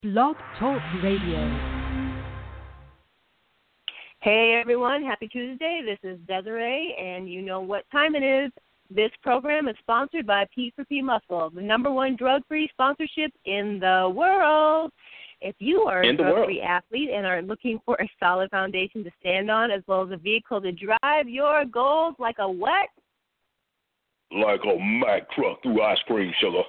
Blog Talk Radio. Hey everyone, happy Tuesday. This is Desiree, and you know what time it is. This program is sponsored by P4P Muscle, the #1 drug-free sponsorship in the world. If you are a drug-free athlete and are looking for a solid foundation to stand on, as well as a vehicle to drive your goals like a what? Like a Mack truck through ice cream, sugar.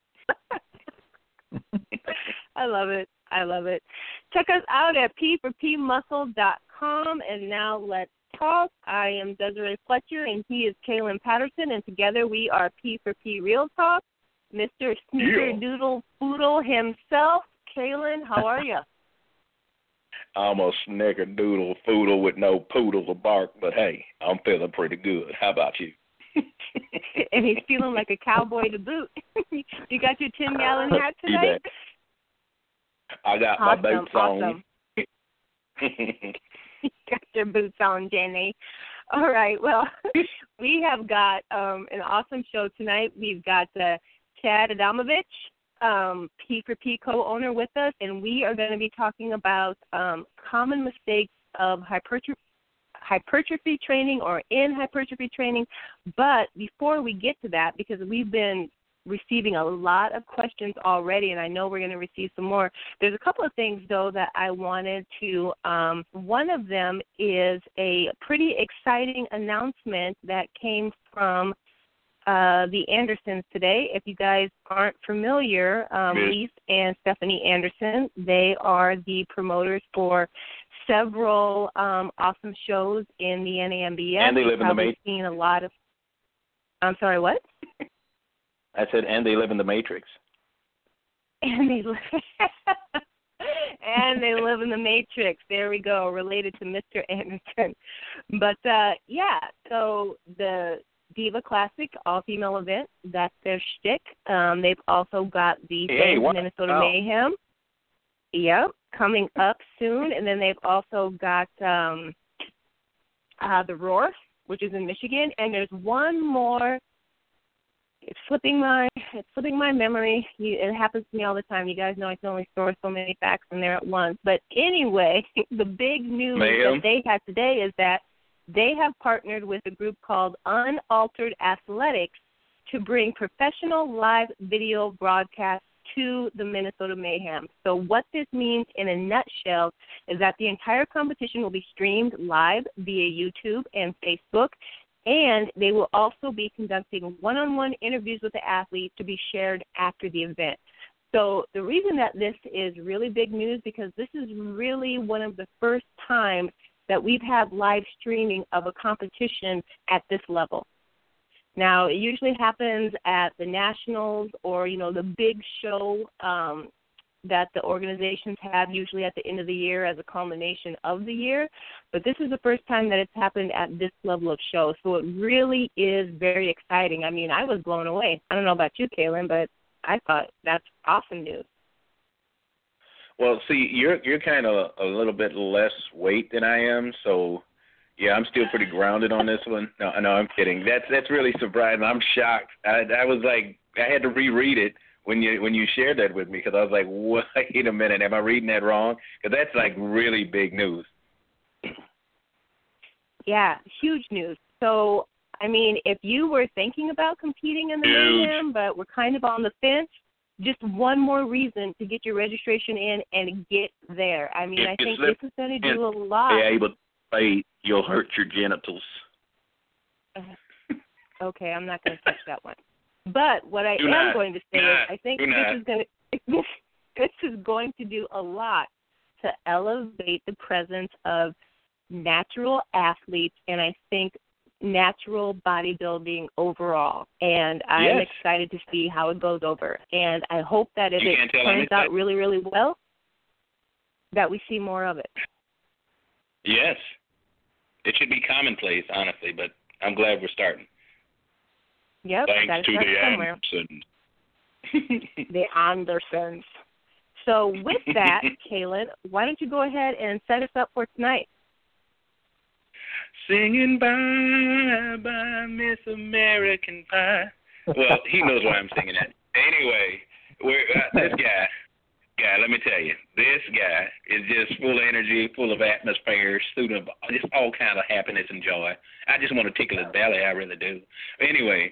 I love it. I love it. Check us out at p4pmuscle.com. And now let's talk. I am Desiree Fletcher, and he is Kalen Patterson, and together we are P4P Real Talk. Mr. Sneaker-Doodle Poodle himself. Kalen, how are you? I'm a snickerdoodle foodle with no poodle to bark, but hey, I'm feeling pretty good. How about you? And he's feeling like a cowboy to boot. You got your 10-gallon hat tonight? I got awesome, my boots on. You got your boots on, Jenny. All right, well, we have got an awesome show tonight. We've got Chad Adamovich, P4P co-owner, with us, and we are going to be talking about common mistakes of hypertrophy training or in hypertrophy training. But before we get to that, because we've been receiving a lot of questions already, and I know we're going to receive some more, there's a couple of things, though, that I wanted to, one of them is a pretty exciting announcement that came from the Andersons today. If you guys aren't familiar, Lise and Stephanie Anderson, they are the promoters for several awesome shows in the NAMBS. And they live in the Matrix. Seen a lot of. I'm sorry, what? I said, and they live in the Matrix. And they live. And they live in the Matrix. There we go. Related to Mr. Anderson. But yeah. So the Diva Classic all-female event, that's their shtick. They've also got the Minnesota Mayhem. Yep, coming up soon. And then they've also got the Roar, which is in Michigan. And there's one more. It's slipping my memory. It happens to me all the time. You guys know I can only store so many facts in there at once. But anyway, the big news that they had today is that they have partnered with a group called Unaltered Athletics to bring professional live video broadcasts to the Minnesota Mayhem. So what this means in a nutshell is that the entire competition will be streamed live via YouTube and Facebook, and they will also be conducting one-on-one interviews with the athletes to be shared after the event. So the reason that this is really big news, because this is really one of the first times that we've had live streaming of a competition at this level. Now, it usually happens at the Nationals or, you know, the big show that the organizations have usually at the end of the year as a culmination of the year. But this is the first time that it's happened at this level of show. So it really is very exciting. I mean, I was blown away. I don't know about you, Kaylin, but I thought that's awesome news. Well, see, you're kind of a little bit less weight than I am, so yeah, I'm still pretty grounded on this one. No, I'm kidding. That's really surprising. I'm shocked. I was like, I had to reread it when you shared that with me, because I was like, wait a minute, am I reading that wrong? Because that's like really big news. Yeah, huge news. So, I mean, if you were thinking about competing in the Mayhem, but we're kind of on the fence, just one more reason to get your registration in and get there. I mean, I think this is going to do a lot. Yeah, but wait, you'll hurt your genitals. Okay, I'm not going to touch that one. But what I am going to say is I think this is going to do a lot to elevate the presence of natural athletes, and I think natural bodybuilding overall. And I'm excited to see how it goes over. And I hope that if it turns out really, really well, that we see more of it. Yes. It should be commonplace, honestly, but I'm glad we're starting. Yep. Thanks to the Andersons. The Andersons. So with that, Kaylin, why don't you go ahead and set us up for tonight? Singing bye, bye, Miss American Pie. Well, he knows why I'm singing that. Anyway, this guy, guy, let me tell you, this guy is just full of energy, full of atmosphere, student of just all kind of happiness and joy. I just want to tickle his belly, I really do. Anyway,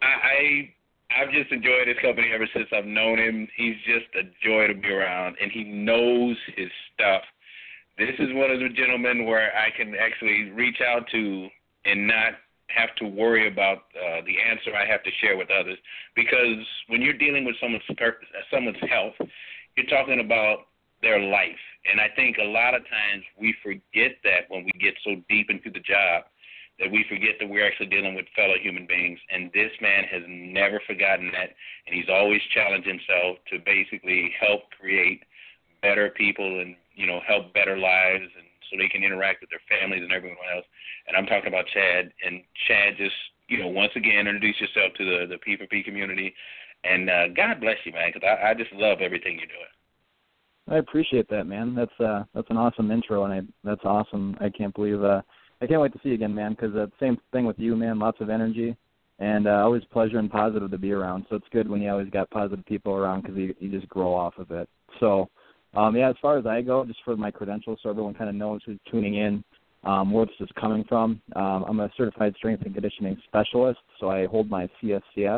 I've just enjoyed his company ever since I've known him. He's just a joy to be around, and he knows his stuff. This is one of the gentlemen where I can actually reach out to and not have to worry about the answer I have to share with others, because when you're dealing with someone's health, you're talking about their life. And I think a lot of times we forget that when we get so deep into the job, that we forget that we're actually dealing with fellow human beings. And this man has never forgotten that, and he's always challenged himself to basically help create better people and, help better lives, and so they can interact with their families and everyone else. And I'm talking about Chad. And Chad, just, once again, introduce yourself to the P4P community. And God bless you, man, because I just love everything you're doing. I appreciate that, man. That's an awesome intro, and that's awesome. I can't believe I can't wait to see you again, man, because same thing with you, man, lots of energy, and always pleasure and positive to be around. So it's good when you always got positive people around, because you just grow off of it. So, as far as I go, just for my credentials, so everyone kind of knows who's tuning in, where this is coming from. I'm a certified strength and conditioning specialist, so I hold my CSCS.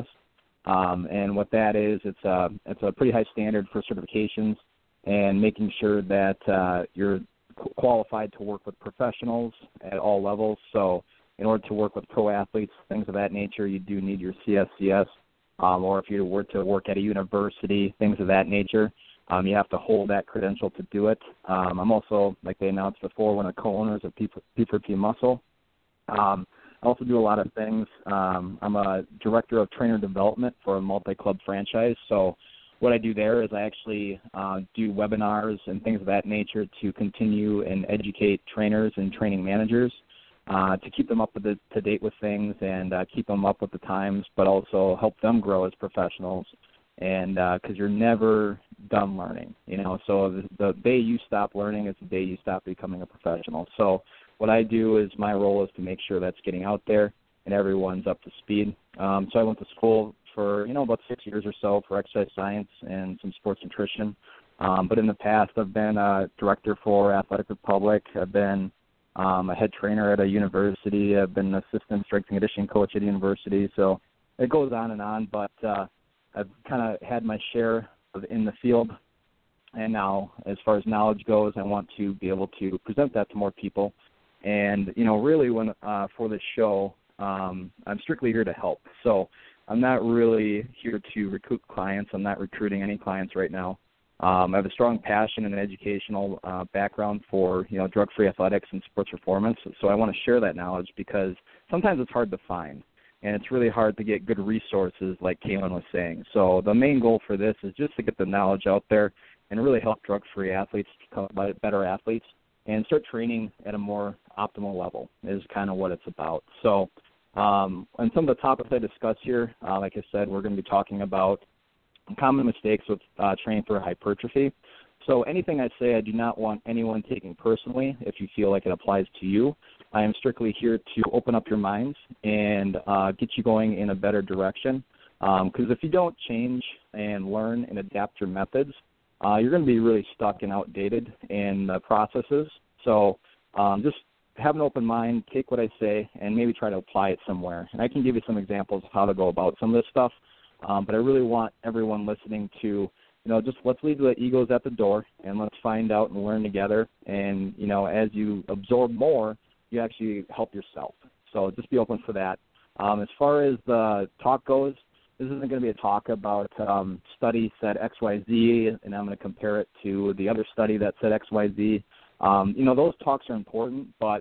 And what that is, it's a pretty high standard for certifications and making sure that you're qualified to work with professionals at all levels. So in order to work with pro athletes, things of that nature, you do need your CSCS. Or if you were to work at a university, things of that nature, you have to hold that credential to do it. I'm also, like they announced before, one of the co-owners of P4P Muscle. I also do a lot of things. I'm a director of trainer development for a multi-club franchise. So what I do there is I actually do webinars and things of that nature to continue and educate trainers and training managers to keep them up to date with things and keep them up with the times, but also help them grow as professionals. And because you're never done learning, So the day you stop learning is the day you stop becoming a professional. So what I do is my role is to make sure that's getting out there and everyone's up to speed. So I went to school for, about 6 years or so for exercise science and some sports nutrition. But in the past, I've been a director for Athletic Republic. I've been a head trainer at a university. I've been an assistant strength and conditioning coach at a university. So it goes on, but I've kind of had my share in the field. And now, as far as knowledge goes, I want to be able to present that to more people. And, really when for this show, I'm strictly here to help. So I'm not really here to recruit clients. I'm not recruiting any clients right now. I have a strong passion and an educational background for, drug-free athletics and sports performance. So I want to share that knowledge because sometimes it's hard to find, and it's really hard to get good resources like Kaylin was saying. So the main goal for this is just to get the knowledge out there and really help drug-free athletes become better athletes and start training at a more optimal level is kind of what it's about. So and some of the topics I discuss here, like I said, we're going to be talking about common mistakes with training for hypertrophy. So anything I say, I do not want anyone taking personally if you feel like it applies to you. I am strictly here to open up your minds and get you going in a better direction. Because if you don't change and learn and adapt your methods, you're going to be really stuck and outdated in the processes. So just have an open mind, take what I say, and maybe try to apply it somewhere. And I can give you some examples of how to go about some of this stuff. But I really want everyone listening to, just let's leave the egos at the door and let's find out and learn together. And, as you absorb more, you actually help yourself. So just be open for that. As far as the talk goes, this isn't going to be a talk about study said XYZ, and I'm going to compare it to the other study that said XYZ. Those talks are important, but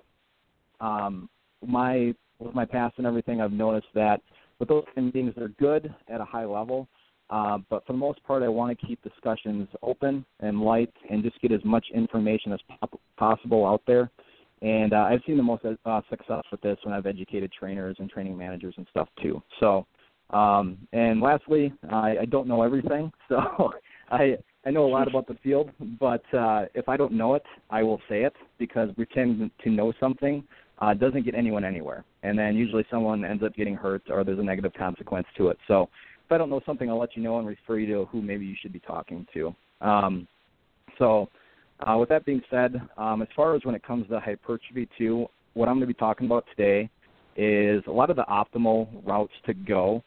with my past and everything, I've noticed that with those kind of things, they're good at a high level, but for the most part, I want to keep discussions open and light and just get as much information as possible out there. And I've seen the most success with this when I've educated trainers and training managers and stuff too. So, and lastly, I don't know everything, so I know a lot about the field, but if I don't know it, I will say it, because pretending to know something doesn't get anyone anywhere. And then usually someone ends up getting hurt or there's a negative consequence to it. So if I don't know something, I'll let you know and refer you to who maybe you should be talking to. So with that being said, as far as when it comes to hypertrophy too, what I'm going to be talking about today is a lot of the optimal routes to go.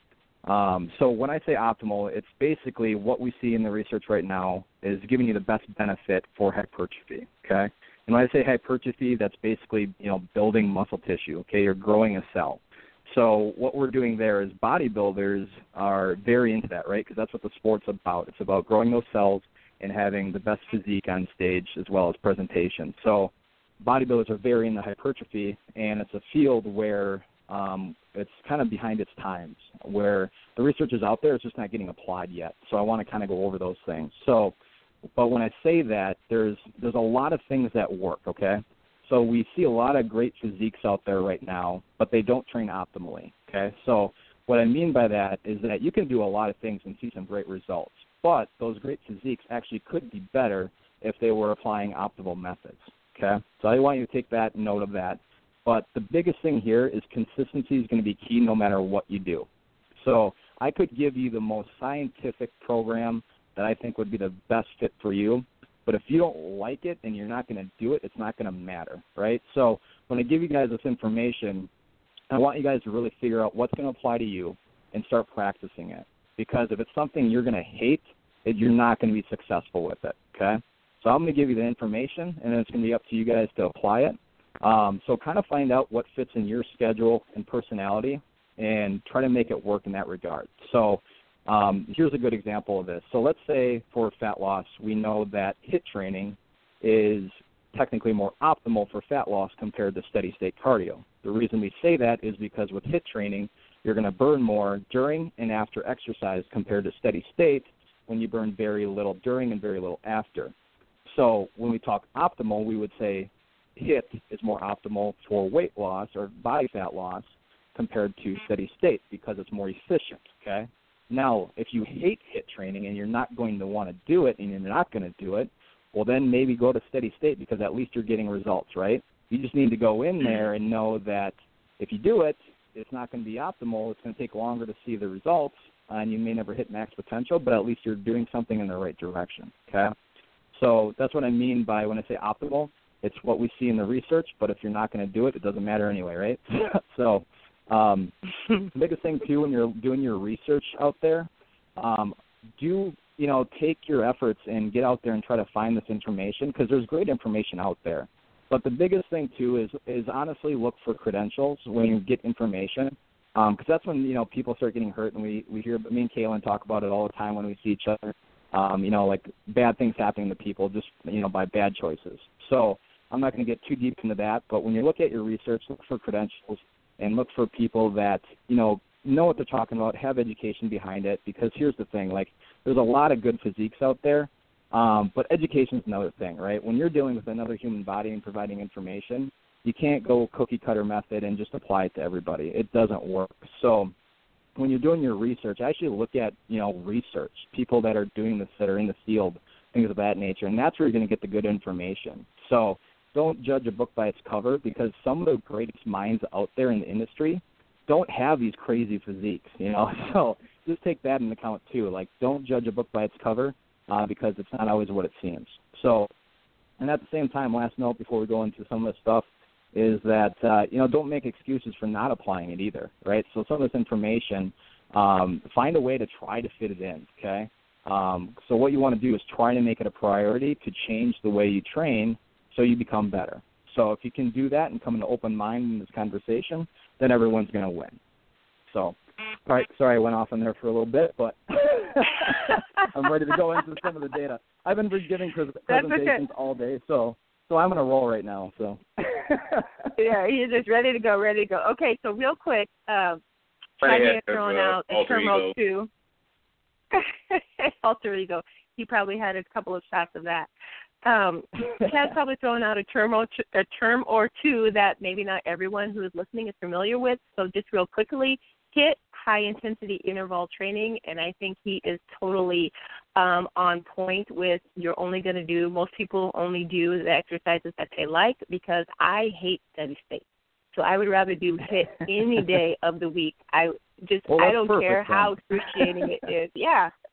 So when I say optimal, it's basically what we see in the research right now is giving you the best benefit for hypertrophy, okay? And when I say hypertrophy, that's basically, building muscle tissue, okay? You're growing a cell. So what we're doing there is bodybuilders are very into that, right? Because that's what the sport's about. It's about growing those cells and having the best physique on stage as well as presentation. So bodybuilders are very into hypertrophy, and it's a field where it's kind of behind its times, where the research is out there, it's just not getting applied yet. So I want to kind of go over those things. So, but when I say that, there's a lot of things that work, okay? So we see a lot of great physiques out there right now, but they don't train optimally, okay? So what I mean by that is that you can do a lot of things and see some great results, but those great physiques actually could be better if they were applying optimal methods, okay? So I want you to take that note of that. But the biggest thing here is consistency is going to be key no matter what you do. So I could give you the most scientific program that I think would be the best fit for you, but if you don't like it and you're not going to do it, it's not going to matter, right? So when I give you guys this information, I want you guys to really figure out what's going to apply to you and start practicing it. Because if it's something you're going to hate, you're not going to be successful with it, okay? So I'm going to give you the information, and then it's going to be up to you guys to apply it. So kind of find out what fits in your schedule and personality and try to make it work in that regard. So here's a good example of this. So let's say for fat loss, we know that HIIT training is technically more optimal for fat loss compared to steady state cardio. The reason we say that is because with HIIT training, you're going to burn more during and after exercise compared to steady state when you burn very little during and very little after. So when we talk optimal, we would say HIIT is more optimal for weight loss or body fat loss compared to steady state because it's more efficient, okay? Now, if you hate HIIT training and you're not going to want to do it and you're not going to do it, well, then maybe go to steady state because at least you're getting results, right? You just need to go in there and know that if you do it, it's not going to be optimal. It's going to take longer to see the results, and you may never hit max potential, but at least you're doing something in the right direction, okay? So that's what I mean by when I say optimal. It's what we see in the research, but if you're not going to do it, it doesn't matter anyway, right? So the biggest thing, too, when you're doing your research out there, take your efforts and get out there and try to find this information because there's great information out there. But the biggest thing, too, is honestly look for credentials when you get information because that's when, people start getting hurt, and we hear me and Kaylin talk about it all the time when we see each other, like bad things happening to people just, by bad choices. So I'm not going to get too deep into that, but when you look at your research, look for credentials and look for people that, know what they're talking about, have education behind it, because here's the thing, there's a lot of good physiques out there, but education is another thing, right? When you're dealing with another human body and providing information, you can't go cookie-cutter method and just apply it to everybody. It doesn't work. So when you're doing your research, actually look at, research, people that are doing this, that are in the field, things of that nature, and that's where you're going to get the good information. So don't judge a book by its cover because some of the greatest minds out there in the industry don't have these crazy physiques, So just take that into account too. Don't judge a book by its cover because it's not always what it seems. So, and at the same time, last note before we go into some of this stuff is that, don't make excuses for not applying it either, right? So some of this information, find a way to try to fit it in, okay? So what you want to do is try to make it a priority to change the way you train so you become better. So if you can do that and come in an open mind in this conversation, then everyone's going to win. So, all right, sorry I went off on there for a little bit, but I'm ready to go into some of the data. I've been giving presentations all day, so I'm going to roll right now. So. Yeah, he's just ready to go. Okay, so real quick, Chad had thrown out a Termo 2. Alter ego. He probably had a couple of shots of that. Chad's probably thrown out a term or two that maybe not everyone who is listening is familiar with. So just real quickly, HIIT, high-intensity interval training, and I think he is totally on point with most people only do the exercises that they like because I hate steady state. So I would rather do HIIT any day of the week. I don't care how excruciating it is. Yeah.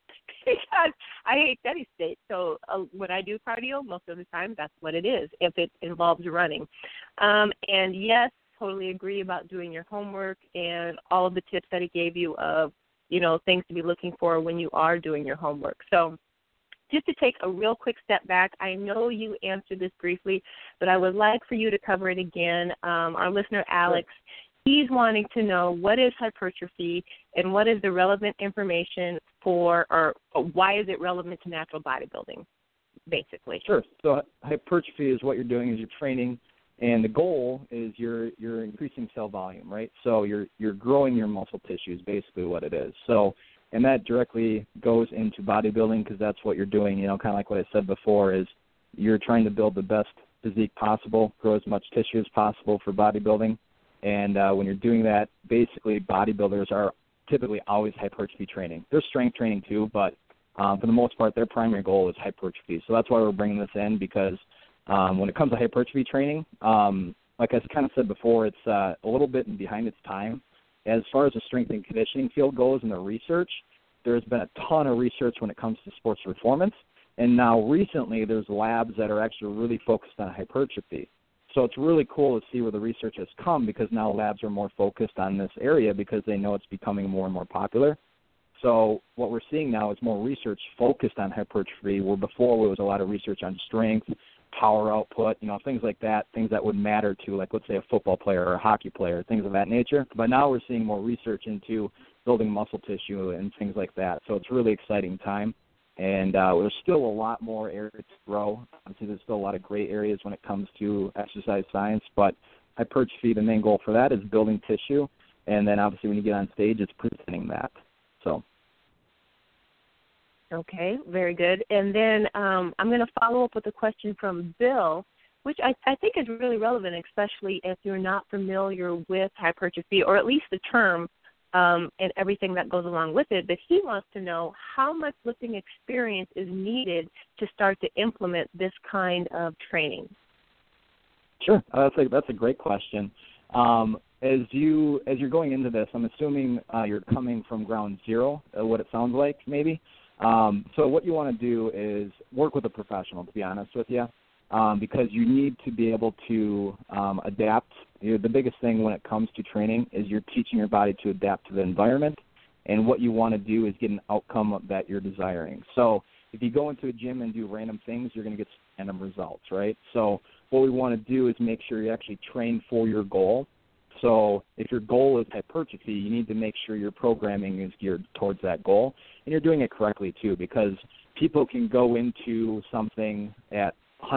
because I hate steady state. So when I do cardio, most of the time that's what it is, if it involves running. And yes, totally agree about doing your homework and all of the tips that he gave you of, things to be looking for when you are doing your homework. So just to take a real quick step back, I know you answered this briefly, but I would like for you to cover it again. Our listener, Alex, he's wanting to know what is hypertrophy and what is the relevant information for, or why is it relevant to natural bodybuilding, basically. Sure. So hypertrophy is what you're doing is you're training, and the goal is you're increasing cell volume, right? So you're growing your muscle tissue is basically what it is. So, and that directly goes into bodybuilding because that's what you're doing, kind of like what I said before is you're trying to build the best physique possible, grow as much tissue as possible for bodybuilding. And when you're doing that, basically bodybuilders are typically always hypertrophy training. There's strength training too, but for the most part, their primary goal is hypertrophy. So that's why we're bringing this in because when it comes to hypertrophy training, like I kind of said before, it's a little bit behind its time. As far as the strength and conditioning field goes in the research, there's been a ton of research when it comes to sports performance. And now recently there's labs that are actually really focused on hypertrophy. So it's really cool to see where the research has come because now labs are more focused on this area because they know it's becoming more and more popular. So what we're seeing now is more research focused on hypertrophy, where before there was a lot of research on strength, power output, things like that, things that would matter to, like, let's say, a football player or a hockey player, things of that nature. But now we're seeing more research into building muscle tissue and things like that. So it's a really exciting time. And there's still a lot more areas to grow. Obviously, there's still a lot of gray areas when it comes to exercise science, but hypertrophy, the main goal for that is building tissue. And then, obviously, when you get on stage, it's presenting that. So. Okay, very good. And then I'm going to follow up with a question from Bill, which I think is really relevant, especially if you're not familiar with hypertrophy, or at least the term and everything that goes along with it. But he wants to know how much lifting experience is needed to start to implement this kind of training. Sure, that's a great question. As you're going into this, I'm assuming you're coming from ground zero, what it sounds like, maybe. So what you want to do is work with a professional, to be honest with you, because you need to be able to adapt. The biggest thing when it comes to training is you're teaching your body to adapt to the environment, and what you want to do is get an outcome that you're desiring. So if you go into a gym and do random things, you're going to get random results, right? So what we want to do is make sure you actually train for your goal. So if your goal is hypertrophy, you need to make sure your programming is geared towards that goal, and you're doing it correctly too, because people can go into something at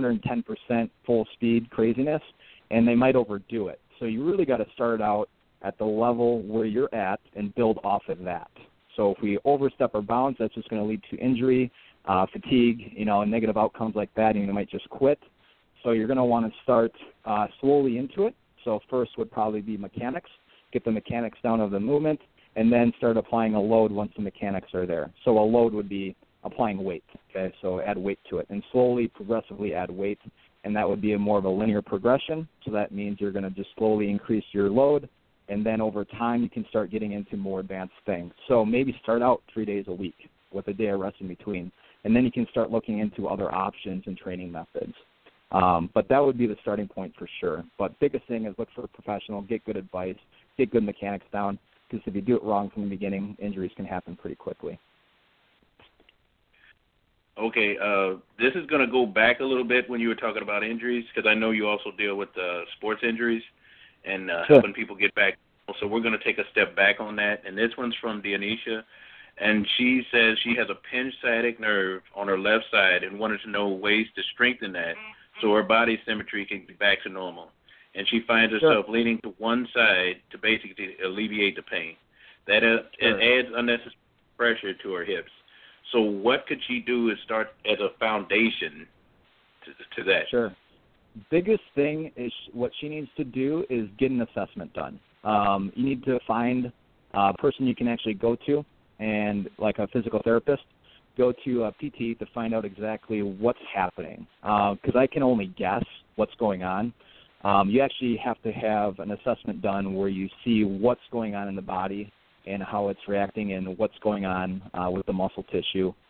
110% full speed craziness, and they might overdo it. So you really got to start out at the level where you're at and build off of that. So if we overstep our bounds, that's just going to lead to injury, fatigue, and negative outcomes like that, and you might just quit. So you're going to want to start slowly into it. So first would probably be mechanics, get the mechanics down of the movement, and then start applying a load once the mechanics are there. So a load would be applying weight, okay? So add weight to it, and slowly, progressively add weight, and that would be more of a linear progression. So that means you're going to just slowly increase your load, and then over time you can start getting into more advanced things. So maybe start out 3 days a week with a day of rest in between, and then you can start looking into other options and training methods. But that would be the starting point for sure. But biggest thing is look for a professional, get good advice, get good mechanics down, because if you do it wrong from the beginning, injuries can happen pretty quickly. Okay, this is going to go back a little bit when you were talking about injuries, because I know you also deal with sports injuries and helping people get back. So we're going to take a step back on that. And this one's from Dionesia, and she says she has a pinched sciatic nerve on her left side and wanted to know ways to strengthen that so her body symmetry can be back to normal. And she finds herself leaning to one side to basically alleviate the pain. That it adds unnecessary pressure to her hips. So what could she do to start as a foundation to that? Sure. Biggest thing is what she needs to do is get an assessment done. You need to find a person you can actually go to, and like a physical therapist, go to a PT to find out exactly what's happening. Because I can only guess what's going on. You actually have to have an assessment done where you see what's going on in the body and how it's reacting and what's going on with the muscle tissue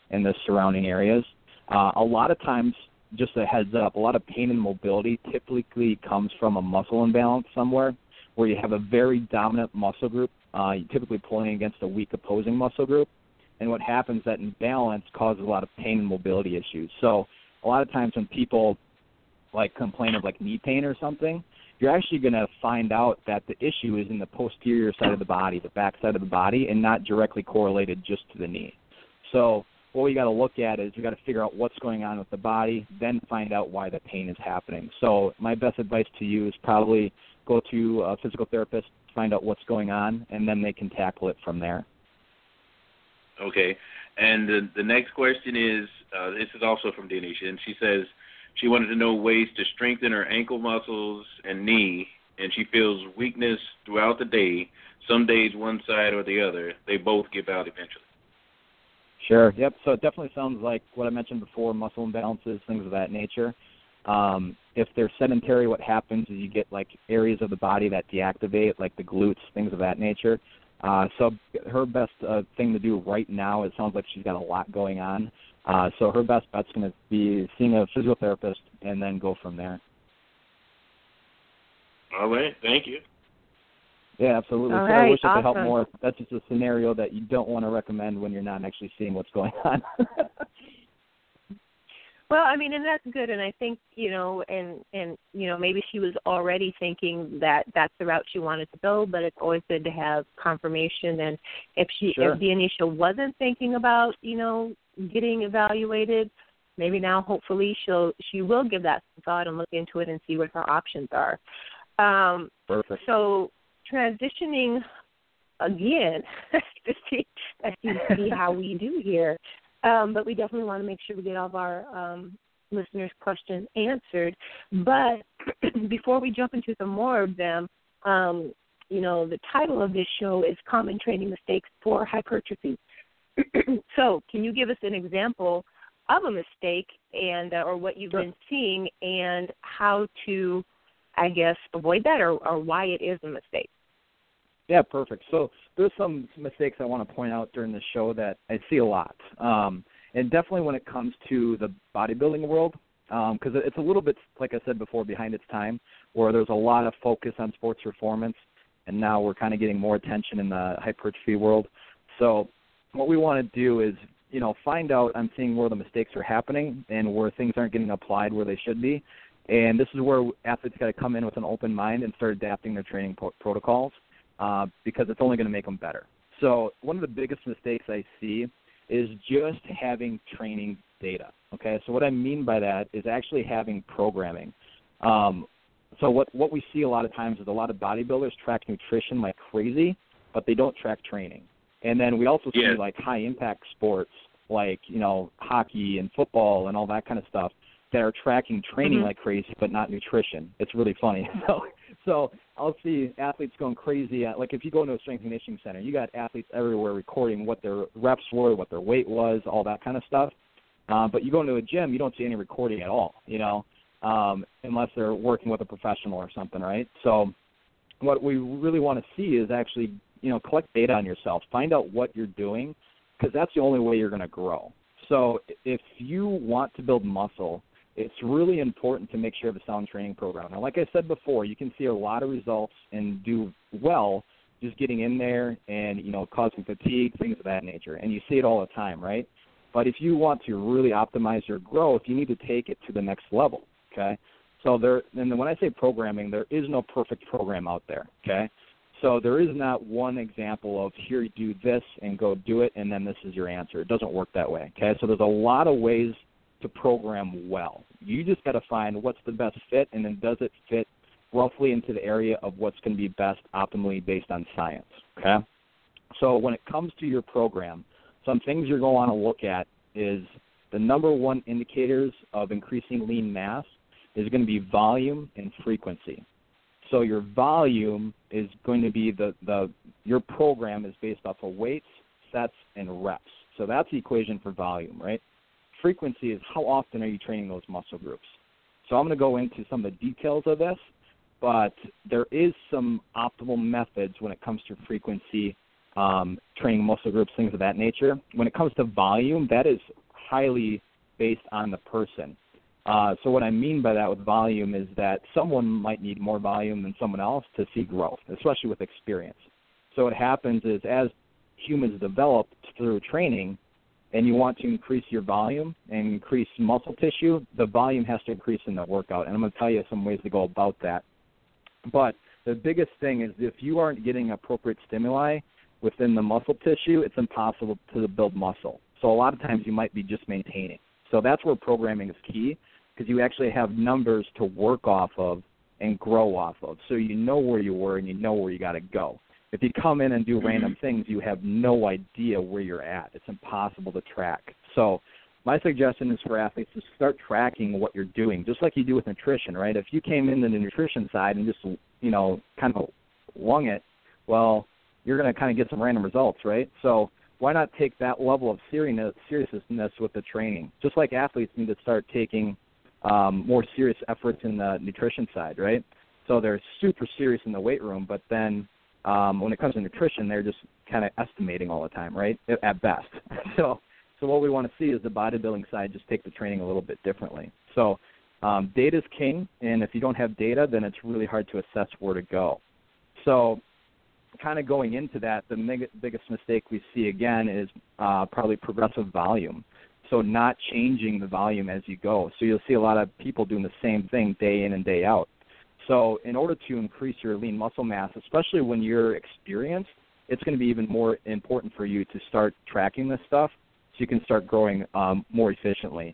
and the surrounding areas. A lot of times, just a heads up, a lot of pain and mobility typically comes from a muscle imbalance somewhere where you have a very dominant muscle group, typically pulling against a weak opposing muscle group. And what happens, that imbalance causes a lot of pain and mobility issues. So a lot of times when people like complain of like knee pain or something, you're actually going to find out that the issue is in the posterior side of the body, the back side of the body, and not directly correlated just to the knee. So what we got to look at is we got to figure out what's going on with the body, then find out why the pain is happening. So my best advice to you is probably go to a physical therapist, find out what's going on, and then they can tackle it from there. Okay. And the next question is, this is also from Denisha, and she says she wanted to know ways to strengthen her ankle muscles and knee, and she feels weakness throughout the day. Some days one side or the other. They both give out eventually. Sure. Yep. So it definitely sounds like what I mentioned before, muscle imbalances, things of that nature. If they're sedentary, what happens is you get like areas of the body that deactivate, like the glutes, things of that nature. So her best thing to do right now, it sounds like she's got a lot going on. So her best bet's going to be seeing a physical therapist and then go from there. All right. Thank you. Yeah, absolutely. All So right, I wish I could help awesome. more. That's just a scenario that you don't want to recommend when you're not actually seeing what's going on. Well, I mean, and that's good, and I think, maybe she was already thinking that that's the route she wanted to go, but it's always good to have confirmation. And if Denisha wasn't thinking about, getting evaluated, maybe now hopefully she will give that some thought and look into it and see what her options are. Perfect. So transitioning again to see how we do here. But we definitely want to make sure we get all of our listeners' questions answered. But before we jump into some more of them, the title of this show is Common Training Mistakes for Hypertrophy. So can you give us an example of a mistake and or what you've been seeing and how to, I guess, avoid that or why it is a mistake? Yeah, perfect. So there's some mistakes I want to point out during the show that I see a lot. And definitely when it comes to the bodybuilding world, because it's a little bit, like I said before, behind its time, where there's a lot of focus on sports performance, and now we're kind of getting more attention in the hypertrophy world. So what we want to do is, find out, I'm seeing where the mistakes are happening and where things aren't getting applied where they should be. And this is where athletes got to come in with an open mind and start adapting their training protocols. Because it's only going to make them better. So one of the biggest mistakes I see is just having training data, okay? So what I mean by that is actually having programming. So what we see a lot of times is a lot of bodybuilders track nutrition like crazy, but they don't track training. And then we also see like high-impact sports like, hockey and football and all that kind of stuff that are tracking training like crazy, but not nutrition. It's really funny. So I'll see athletes going crazy. Like if you go into a strength and conditioning center, you got athletes everywhere recording what their reps were, what their weight was, all that kind of stuff. But you go into a gym, you don't see any recording at all, unless they're working with a professional or something, right? So what we really want to see is actually, collect data on yourself. Find out what you're doing, because that's the only way you're going to grow. So if you want to build muscle, it's really important to make sure you have a sound training program. Now, like I said before, you can see a lot of results and do well just getting in there and, causing fatigue, things of that nature. And you see it all the time, right? But if you want to really optimize your growth, you need to take it to the next level, okay? So and when I say programming, there is no perfect program out there, okay? So there is not one example of here you do this and go do it, and then this is your answer. It doesn't work that way, okay? So there's a lot of ways to program well. You just got to find what's the best fit, and then does it fit roughly into the area of what's going to be best optimally based on science, okay? So when it comes to your program, some things you're going to want to look at is the number one indicators of increasing lean mass is going to be volume and frequency. So your volume is going to be your program is based off of weights, sets, and reps. So that's the equation for volume, right? Frequency is how often are you training those muscle groups. So I'm going to go into some of the details of this, but there is some optimal methods when it comes to frequency training muscle groups, things of that nature. When it comes to volume, that is highly based on the person. So what I mean by that with volume is that someone might need more volume than someone else to see growth, especially with experience. So what happens is as humans develop through training and you want to increase your volume and increase muscle tissue, the volume has to increase in the workout. And I'm going to tell you some ways to go about that. But the biggest thing is if you aren't getting appropriate stimuli within the muscle tissue, it's impossible to build muscle. So a lot of times you might be just maintaining. So that's where programming is key, because you actually have numbers to work off of and grow off of. So you know where you were and you know where you got to go. If you come in and do random things, you have no idea where you're at. It's impossible to track. So my suggestion is for athletes to start tracking what you're doing, just like you do with nutrition, right? If you came into the nutrition side and just, kind of wung it, well, you're going to kind of get some random results, right? So why not take that level of seriousness with the training? Just like athletes need to start taking more serious efforts in the nutrition side, right? So they're super serious in the weight room, but then when it comes to nutrition, they're just kind of estimating all the time, right, at best. So what we want to see is the bodybuilding side just take the training a little bit differently. So data is king, and if you don't have data, then it's really hard to assess where to go. So kind of going into that, the biggest mistake we see, again, is probably progressive volume. So not changing the volume as you go. So you'll see a lot of people doing the same thing day in and day out. So in order to increase your lean muscle mass, especially when you're experienced, it's going to be even more important for you to start tracking this stuff so you can start growing more efficiently.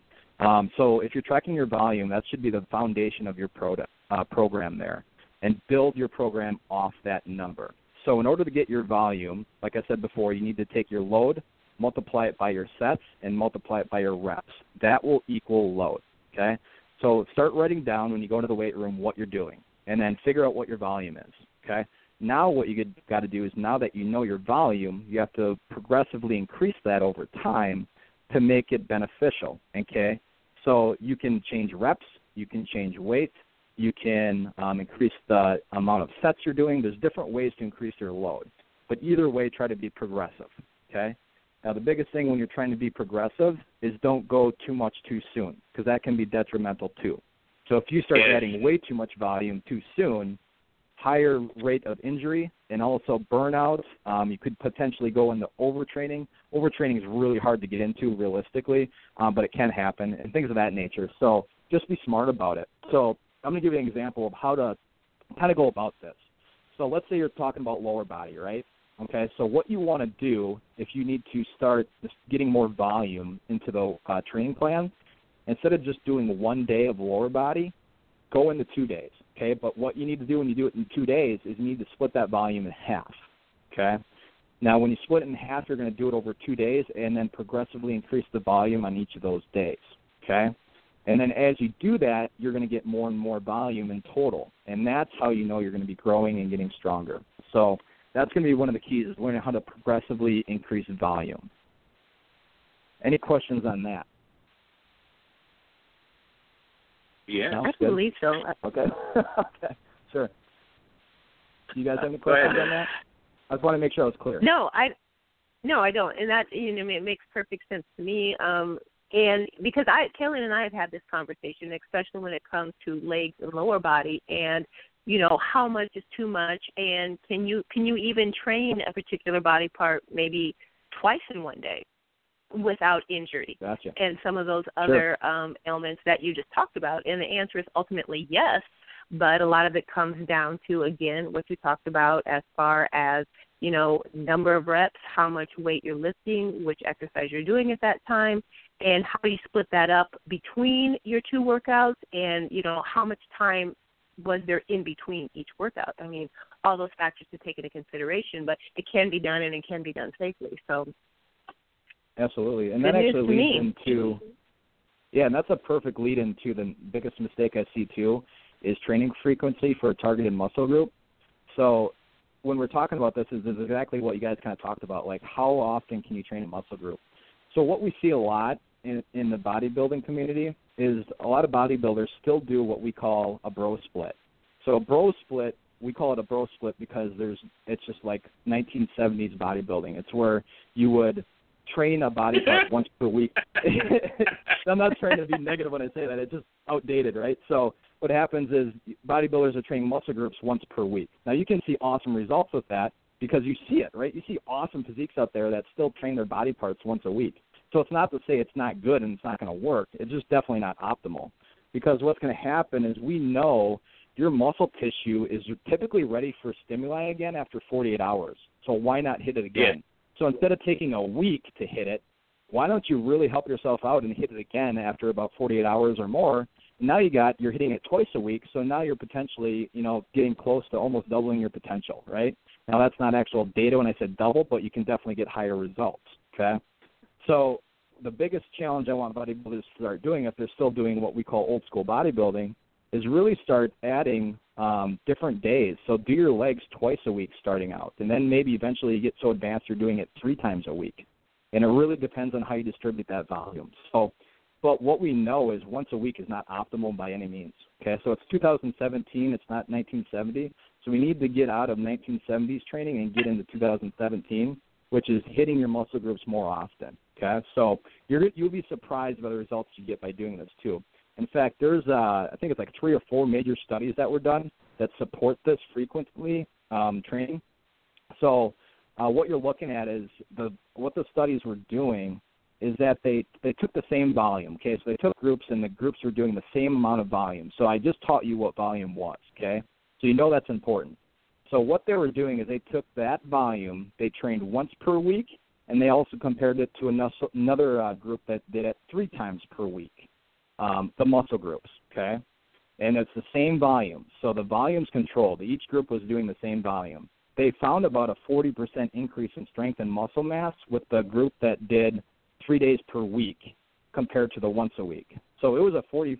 So if you're tracking your volume, that should be the foundation of your program there, and build your program off that number. So in order to get your volume, like I said before, you need to take your load, multiply it by your sets, and multiply it by your reps. That will equal load, okay? So start writing down when you go to the weight room what you're doing, and then figure out what your volume is, okay? Now what you got to do is, now that you know your volume, you have to progressively increase that over time to make it beneficial, okay? So you can change reps, you can change weight, you can increase the amount of sets you're doing. There's different ways to increase your load. But either way, try to be progressive, okay? Now, the biggest thing when you're trying to be progressive is don't go too much too soon, because that can be detrimental too. So if you start adding way too much volume too soon, higher rate of injury and also burnout. You could potentially go into overtraining. Overtraining is really hard to get into realistically, but it can happen, and things of that nature. So just be smart about it. So I'm going to give you an example of how to kind of go about this. So let's say you're talking about lower body, right? Okay, so what you want to do if you need to start just getting more volume into the training plan, instead of just doing 1 day of lower body, go into 2 days, okay? But what you need to do when you do it in 2 days is you need to split that volume in half, okay? Now, when you split it in half, you're going to do it over 2 days and then progressively increase the volume on each of those days, okay? And then as you do that, you're going to get more and more volume in total, and that's how you know you're going to be growing and getting stronger. So that's going to be one of the keys, is learning how to progressively increase volume. Any questions on that? Yeah. No? I believe so. Okay. Okay. Sure. Do you guys have any questions on that? I just want to make sure I was clear. No, I don't, and that it makes perfect sense to me. And because Kaylin and I have had this conversation, especially when it comes to legs and lower body, and how much is too much, and can you even train a particular body part maybe twice in 1 day without injury? Gotcha. And some of those other ailments that you just talked about. And the answer is ultimately yes, but a lot of it comes down to, again, what you talked about as far as, number of reps, how much weight you're lifting, which exercise you're doing at that time, and how you split that up between your two workouts, and, how much time was there in between each workout. I mean, all those factors to take into consideration, but it can be done, and it can be done safely. So absolutely. And that actually leads into, and that's a perfect lead into the biggest mistake I see too, is training frequency for a targeted muscle group. So when we're talking about this, is exactly what you guys kind of talked about, like how often can you train a muscle group? So what we see a lot in the bodybuilding community is a lot of bodybuilders still do what we call a bro split. So a bro split we call it a bro split because it's just like 1970s bodybuilding. It's where you would train a body part once per week. I'm not trying to be negative when I say that. It's just outdated, right? So what happens is bodybuilders are training muscle groups once per week. Now, you can see awesome results with that because you see it, right? You see awesome physiques out there that still train their body parts once a week. So it's not to say it's not good and it's not going to work. It's just definitely not optimal because what's going to happen is we know your muscle tissue is typically ready for stimuli again after 48 hours. So why not hit it again? Yeah. So instead of taking a week to hit it, why don't you really help yourself out and hit it again after about 48 hours or more? And now you're hitting it twice a week, so now you're potentially, getting close to almost doubling your potential, right? Now that's not actual data when I said double, but you can definitely get higher results, okay? So the biggest challenge I want bodybuilders to start doing if they're still doing what we call old school bodybuilding is really start adding different days. So do your legs twice a week starting out, and then maybe eventually you get so advanced you're doing it 3 times a week. And it really depends on how you distribute that volume. So, but what we know is once a week is not optimal by any means. Okay, so it's 2017, it's not 1970. So we need to get out of 1970s training and get into 2017, which is hitting your muscle groups more often. Okay, so you'll be surprised by the results you get by doing this too. In fact, there's I think it's like 3 or 4 major studies that were done that support this frequently training. So what you're looking at is what the studies were doing is that they took the same volume. Okay, so they took groups and the groups were doing the same amount of volume. So I just taught you what volume was. Okay, so you know that's important. So what they were doing is they took that volume, they trained once per week, and they also compared it to another group that did it 3 times per week. The muscle groups, okay? And it's the same volume. So the volume's controlled. Each group was doing the same volume. They found about a 40% increase in strength and muscle mass with the group that did 3 days per week compared to the once a week. So it was a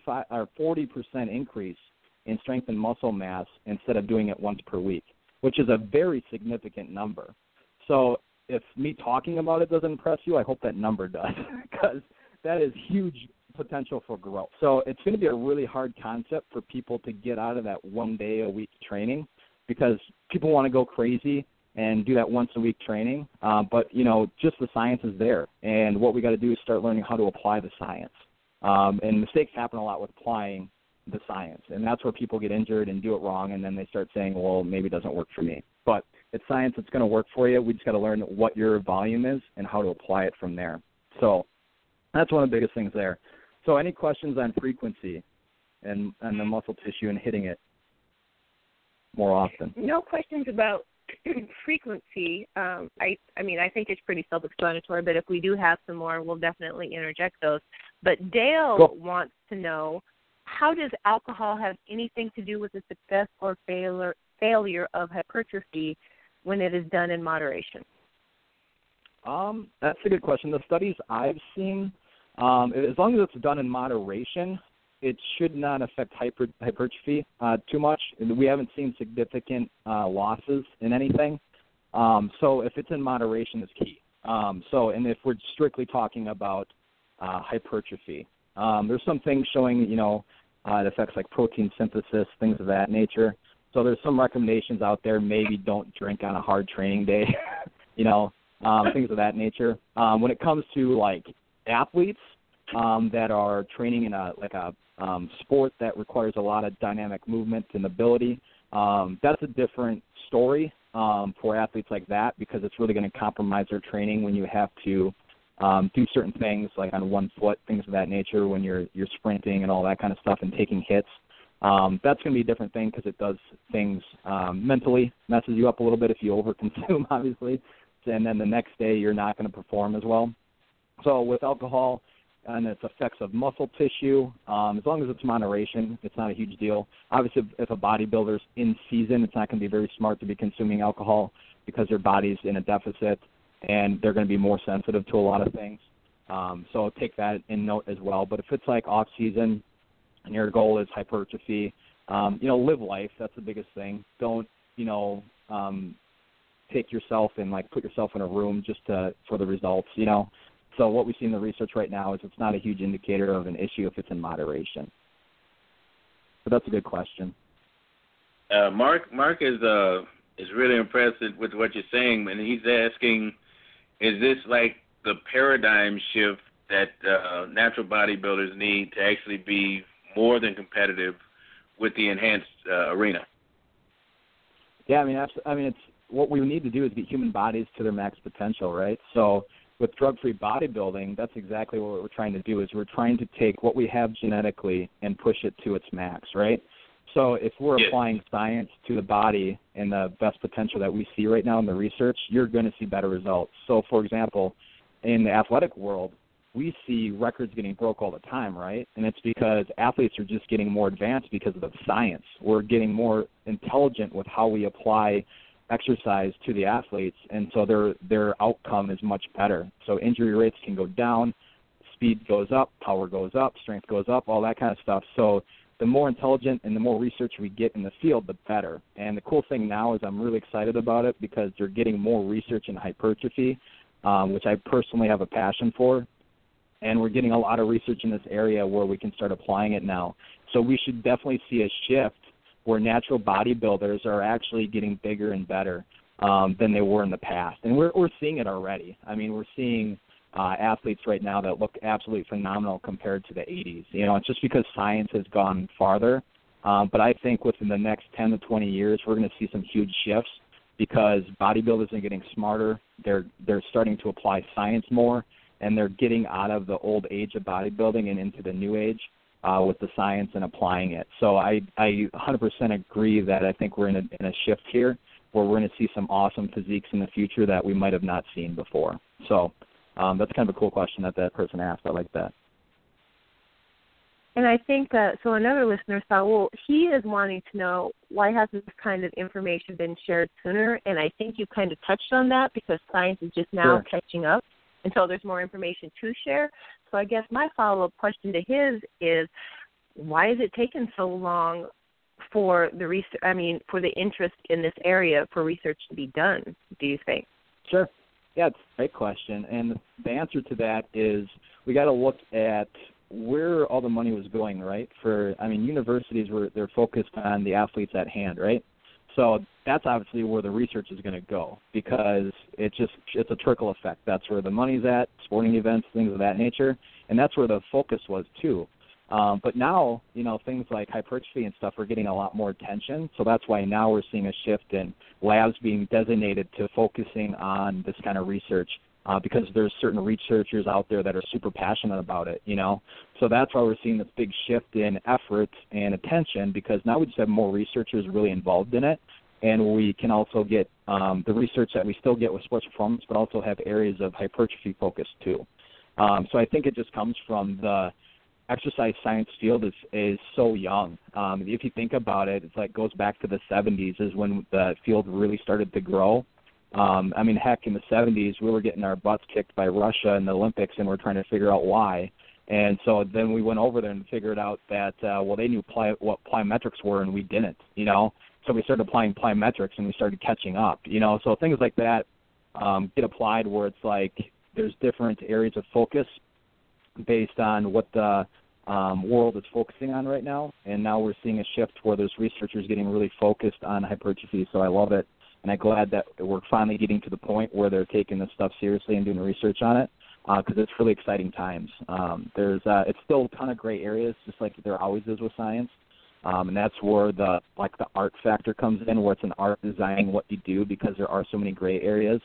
40% increase in strength and muscle mass instead of doing it once per week, which is a very significant number. So if me talking about it doesn't impress you, I hope that number does because that is huge potential for growth. So it's going to be a really hard concept for people to get out of that 1 day a week training because people want to go crazy and do that once a week training. But, just the science is there. And what we got to do is start learning how to apply the science. And mistakes happen a lot with applying the science. And that's where people get injured and do it wrong. And then they start saying, well, maybe it doesn't work for me. But it's science that's going to work for you. We just got to learn what your volume is and how to apply it from there. So that's one of the biggest things there. So any questions on frequency and the muscle tissue and hitting it more often? No questions about frequency. I think it's pretty self-explanatory, but if we do have some more, we'll definitely interject those. But Dale wants to know, how does alcohol have anything to do with the success or failure of hypertrophy when it is done in moderation? That's a good question. The studies I've seen, as long as it's done in moderation, it should not affect hypertrophy too much. We haven't seen significant losses in anything. So if it's in moderation, it's key. And if we're strictly talking about hypertrophy, there's some things showing, it affects like protein synthesis, things of that nature. So there's some recommendations out there. Maybe don't drink on a hard training day, things of that nature. When it comes to like athletes that are training in a sport that requires a lot of dynamic movement and ability, that's a different story for athletes like that because it's really going to compromise their training when you have to do certain things like on one foot, things of that nature, when you're sprinting and all that kind of stuff and taking hits. That's going to be a different thing because it does things mentally, messes you up a little bit if you overconsume, obviously, and then the next day you're not going to perform as well. So with alcohol and its effects of muscle tissue, as long as it's moderation, it's not a huge deal. Obviously, if a bodybuilder's in season, it's not going to be very smart to be consuming alcohol because their body's in a deficit and they're going to be more sensitive to a lot of things. So take that in note as well. But if it's like off season and your goal is hypertrophy, live life. That's the biggest thing. Don't, take yourself and like put yourself in a room just for the results, So what we see in the research right now is it's not a huge indicator of an issue if it's in moderation. But that's a good question. Mark is really impressed with what you're saying, and he's asking, is this like the paradigm shift that natural bodybuilders need to actually be more than competitive with the enhanced arena? Yeah, I mean, it's what we need to do is get human bodies to their max potential, right? So with drug-free bodybuilding, that's exactly what we're trying to do. Is we're trying to take what we have genetically and push it to its max, right? So if we're applying science to the body and the best potential that we see right now in the research, you're going to see better results. So, for example, in the athletic world, we see records getting broke all the time, right? And it's because athletes are just getting more advanced because of the science. We're getting more intelligent with how we apply exercise to the athletes, and so their outcome is much better. So injury rates can go down, speed goes up, power goes up, strength goes up, all that kind of stuff. So the more intelligent and the more research we get in the field, the better. And the cool thing now is I'm really excited about it because they're getting more research in hypertrophy, which I personally have a passion for. And we're getting a lot of research in this area where we can start applying it now. So we should definitely see a shift where natural bodybuilders are actually getting bigger and better than they were in the past. And we're seeing it already. I mean, we're seeing athletes right now that look absolutely phenomenal compared to the 80s. You know, it's just because science has gone farther. But I think within the next 10 to 20 years, we're going to see some huge shifts because bodybuilders are getting smarter. They're starting to apply science more, and they're getting out of the old age of bodybuilding and into the new age with the science and applying it. So I 100% agree that I think we're in a shift here where we're going to see some awesome physiques in the future that we might have not seen before. So that's kind of a cool question that person asked. I like that. And I think so another listener thought, well, he is wanting to know why hasn't this kind of information been shared sooner? And I think you kind of touched on that because science is just now catching up. And so there's more information to share. So I guess my follow-up question to his is, why is it taking so long for the research? I mean, for the interest in this area for research to be done? Do you think? Sure. Yeah, it's a great question. And the answer to that is we got to look at where all the money was going, right? Universities they're focused on the athletes at hand, right? So that's obviously where the research is going to go because it's a trickle effect. That's where the money's at, sporting events, things of that nature, and that's where the focus was too. But now, things like hypertrophy and stuff are getting a lot more attention, so that's why now we're seeing a shift in labs being designated to focusing on this kind of research because there's certain researchers out there that are super passionate about it, So that's why we're seeing this big shift in effort and attention because now we just have more researchers really involved in it, and we can also get the research that we still get with sports performance, but also have areas of hypertrophy focus too. So I think it just comes from the exercise science field is so young. If you think about it, it's like goes back to the 70s is when the field really started to grow. Heck, in the 70s, we were getting our butts kicked by Russia in the Olympics, and we're trying to figure out why. And so then we went over there and figured out that, they knew what plyometrics were, and we didn't, So we started applying plyometrics, and we started catching up, So things like that get applied where it's like there's different areas of focus based on what the world is focusing on right now. And now we're seeing a shift where there's researchers getting really focused on hypertrophy, so I love it. And I'm glad that we're finally getting to the point where they're taking this stuff seriously and doing research on it because it's really exciting times. It's still a ton of gray areas, just like there always is with science. And that's where the art factor comes in, where it's an art designing what you do because there are so many gray areas.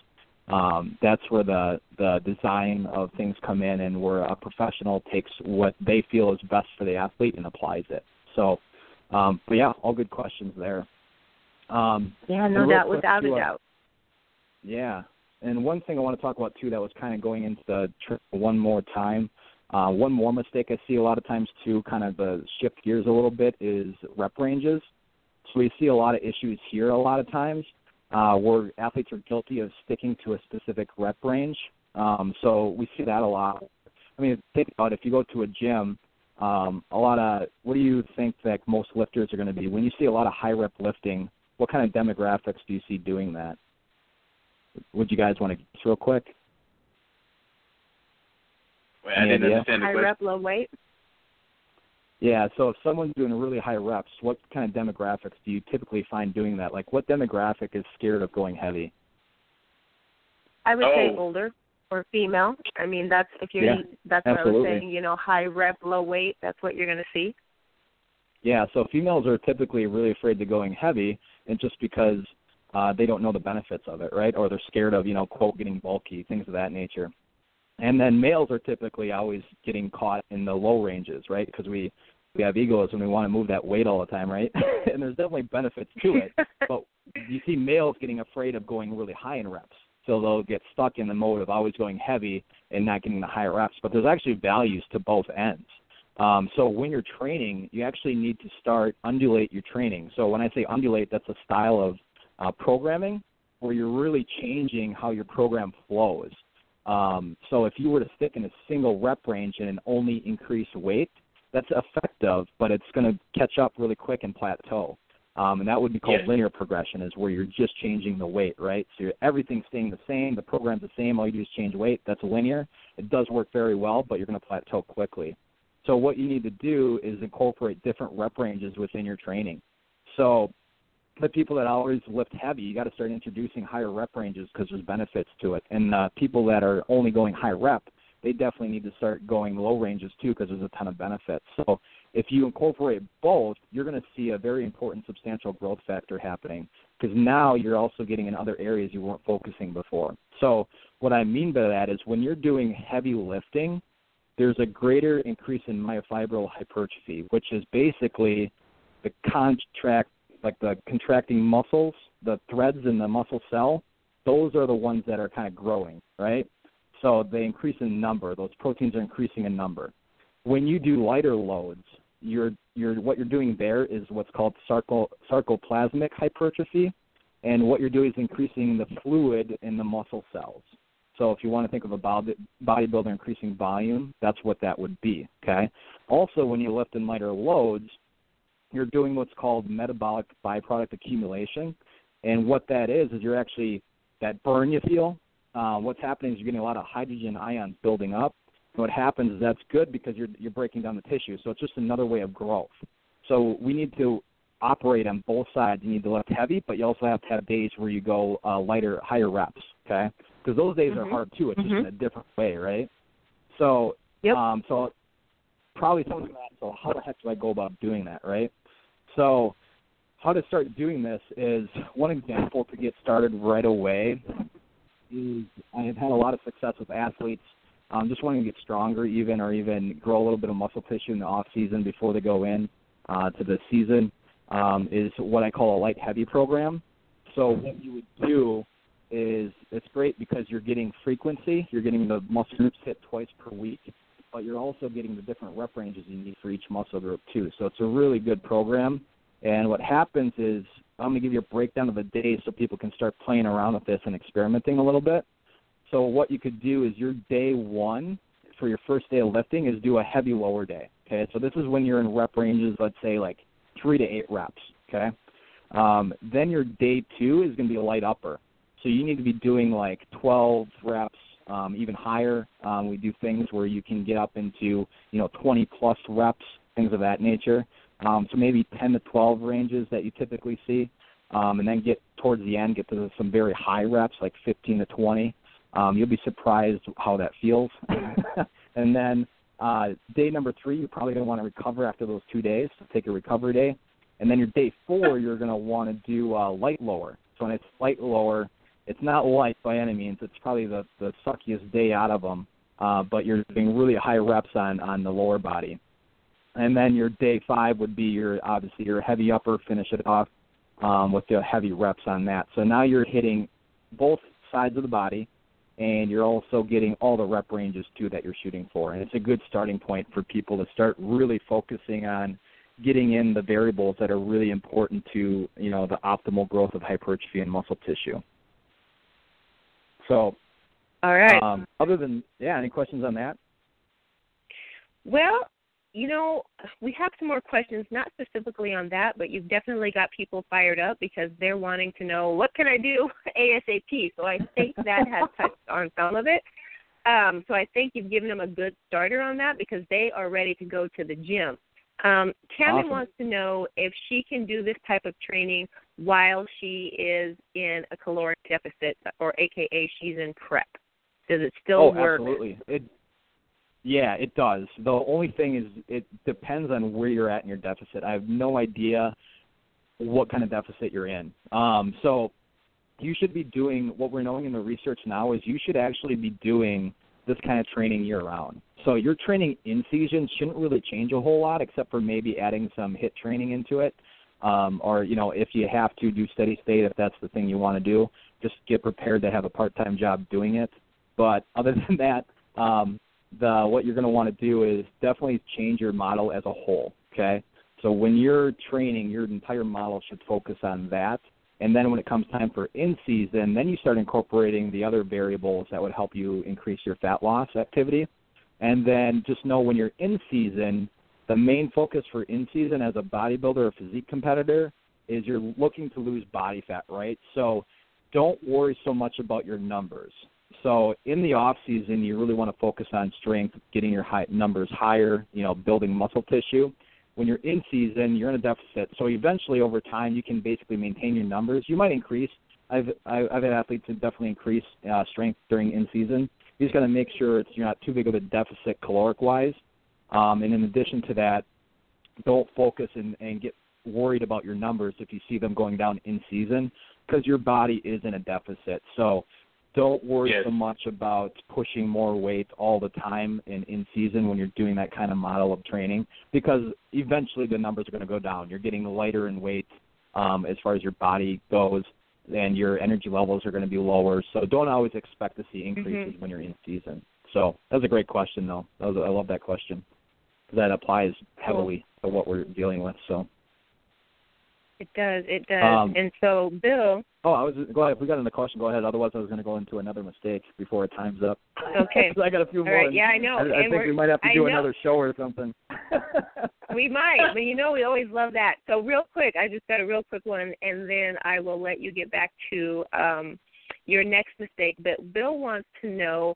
That's where the design of things come in and where a professional takes what they feel is best for the athlete and applies it. So, but yeah, all good questions there. No doubt, without a doubt. Yeah. And one thing I want to talk about, too, that was kind of going into the trip one more time, one more mistake I see a lot of times, too, kind of shift gears a little bit, is rep ranges. So we see a lot of issues here a lot of times where athletes are guilty of sticking to a specific rep range. So we see that a lot. Think about it. If you go to a gym, what do you think that most lifters are going to be? When you see a lot of high rep lifting, what kind of demographics do you see doing that? Would you guys want to guess real quick? Well, I didn't understand the question. High rep, low weight? Yeah, so if someone's doing really high reps, what kind of demographics do you typically find doing that? Like, what demographic is scared of going heavy? I would say older or female. I mean, that's that's what absolutely. I was saying. High rep, low weight. That's what you're going to see. Yeah, so females are typically really afraid to going heavy, and just because they don't know the benefits of it, right? Or they're scared of, quote, getting bulky, things of that nature. And then males are typically always getting caught in the low ranges, right? Because we have egos and we want to move that weight all the time, right? And there's definitely benefits to it. But you see males getting afraid of going really high in reps. So they'll get stuck in the mode of always going heavy and not getting the higher reps. But there's actually values to both ends. So when you're training, you actually need to undulate your training. So when I say undulate, that's a style of programming where you're really changing how your program flows. So if you were to stick in a single rep range and only increase weight, that's effective, but it's going to catch up really quick and plateau. And that would be called linear progression, is where you're just changing the weight, right? So everything's staying the same, the program's the same, all you do is change weight. That's linear. It does work very well, but you're going to plateau quickly. So what you need to do is incorporate different rep ranges within your training. So the people that always lift heavy, you got to start introducing higher rep ranges because there's benefits to it. And people that are only going high rep, they definitely need to start going low ranges too because there's a ton of benefits. So if you incorporate both, you're going to see a very important substantial growth factor happening because now you're also getting in other areas you weren't focusing before. So what I mean by that is when you're doing heavy lifting, there's a greater increase in myofibril hypertrophy, which is basically the contracting muscles, the threads in the muscle cell. Those are the ones that are kind of growing, right? So they increase in number. Those proteins are increasing in number. When you do lighter loads, what you're doing there is what's called sarcoplasmic hypertrophy, and what you're doing is increasing the fluid in the muscle cells. So if you want to think of a bodybuilder increasing volume, that's what that would be, okay? Also, when you lift in lighter loads, you're doing what's called metabolic byproduct accumulation, and what that is you're actually, that burn you feel, what's happening is you're getting a lot of hydrogen ions building up. And what happens is that's good because you're breaking down the tissue, so it's just another way of growth. So we need to operate on both sides. You need to lift heavy, but you also have to have days where you go higher reps, okay? Because those days are hard too. It's just in a different way, right? So, so probably someone's going to ask, so how the heck do I go about doing that, right? So how to start doing this is one example to get started right away is I have had a lot of success with athletes just wanting to get stronger or even grow a little bit of muscle tissue in the off season before they go in to the season is what I call a light heavy program. So what you would do is it's great because you're getting frequency, you're getting the muscle groups hit twice per week, but you're also getting the different rep ranges you need for each muscle group too. So it's a really good program. And what happens is I'm going to give you a breakdown of the day so people can start playing around with this and experimenting a little bit. So what you could do is your day one for your first day of lifting is do a heavy lower day. Okay, so this is when you're in rep ranges, let's say like 3 to 8 reps. Okay, then your day two is going to be a light upper. So you need to be doing like 12 reps, even higher. We do things where you can get up into 20 plus reps, things of that nature. So maybe 10 to 12 ranges that you typically see, and then get towards the end, get to some very high reps, like 15 to 20. You'll be surprised how that feels. And then day number 3, you're probably going to want to recover after those 2 days, so take a recovery day. And then your day 4, you're going to want to do light lower. So when it's light lower, it's not light by any means. It's probably the suckiest day out of them, but you're doing really high reps on the lower body. And then your day 5 would be your heavy upper, finish it off with the heavy reps on that. So now you're hitting both sides of the body, and you're also getting all the rep ranges too that you're shooting for. And it's a good starting point for people to start really focusing on getting in the variables that are really important to the optimal growth of hypertrophy and muscle tissue. So, all right. Other than any questions on that? Well, we have some more questions, not specifically on that, but you've definitely got people fired up because they're wanting to know, what can I do ASAP? So I think that has touched on some of it. So I think you've given them a good starter on that because they are ready to go to the gym. Tammy Awesome. wants to know if she can do this type of training while she is in a caloric deficit, or AKA she's in prep. Does it still work? Oh, absolutely. It does. The only thing is it depends on where you're at in your deficit. I have no idea what kind of deficit you're in. So you should be doing, what we're knowing in the research now is you should actually be doing this kind of training year-round. So your training in season shouldn't really change a whole lot except for maybe adding some HIIT training into it. Or, if you have to do steady state, if that's the thing you want to do, just get prepared to have a part-time job doing it. But other than that, what you're going to want to do is definitely change your model as a whole, okay? So when you're training, your entire model should focus on that. And then when it comes time for in-season, then you start incorporating the other variables that would help you increase your fat loss activity. And then just know when you're in-season, the main focus for in-season as a bodybuilder or physique competitor is you're looking to lose body fat, right? So don't worry so much about your numbers. So in the off-season, you really want to focus on strength, getting your numbers higher, building muscle tissue. When you're in season, you're in a deficit. So eventually, over time, you can basically maintain your numbers. You might increase. I've had athletes who definitely increase strength during in season. You just got to make sure you're not too big of a deficit caloric-wise. And in addition to that, don't focus and get worried about your numbers if you see them going down in season, because your body is in a deficit. So don't worry so much about pushing more weight all the time in season when you're doing that kind of model of training, because eventually the numbers are going to go down. You're getting lighter in weight as far as your body goes, and your energy levels are going to be lower. So don't always expect to see increases when you're in season. So that's a great question, though. I love that question, because that applies heavily to what we're dealing with. So it does. And so, Bill. Go ahead. If we got another question, go ahead. Otherwise, I was going to go into another mistake before it time's up. Okay. So I got a few more. Right. Yeah, I know. I think we might have to do another show or something. We might, but we always love that. So real quick, I just got a real quick one, and then I will let you get back to your next mistake. But Bill wants to know,